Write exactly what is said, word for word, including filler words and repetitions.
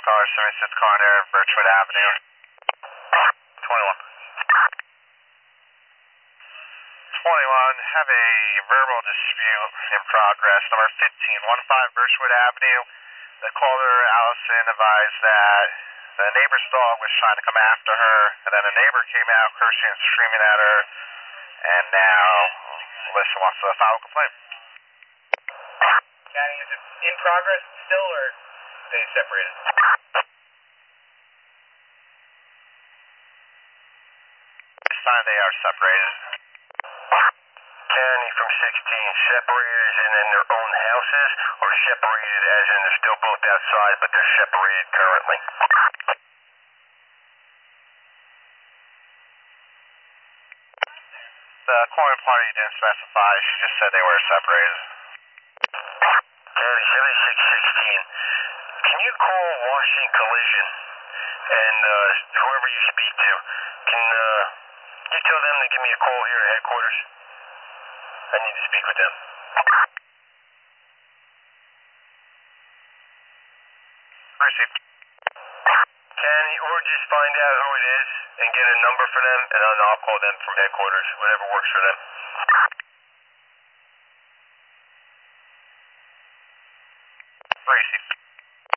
Car seventy-six Corner, Birchwood Avenue. twenty-one. twenty-one, have a verbal dispute in progress. Number fifteen, fifteen Birchwood Avenue. The caller, Allison, advised that the neighbor's dog was trying to come after her, and then a neighbor came out cursing and screaming at her, and now Alyssa wants to file a complaint. Danny, is it in progress still, or they separated? This time they are separated. Danny from sixteen, separated as in, in their own houses, or separated as in they're still both outside, but they're separated currently? The calling party didn't specify, she just said they were separated. Danny, seventy-six sixteen, can you call Washington Collision and uh, whoever you speak to, can uh, you tell them to give me a call here at headquarters? I need to speak with them. Received. Can you, or just find out who it is and get a number for them, and I'll, I'll call them from headquarters, whatever works for them.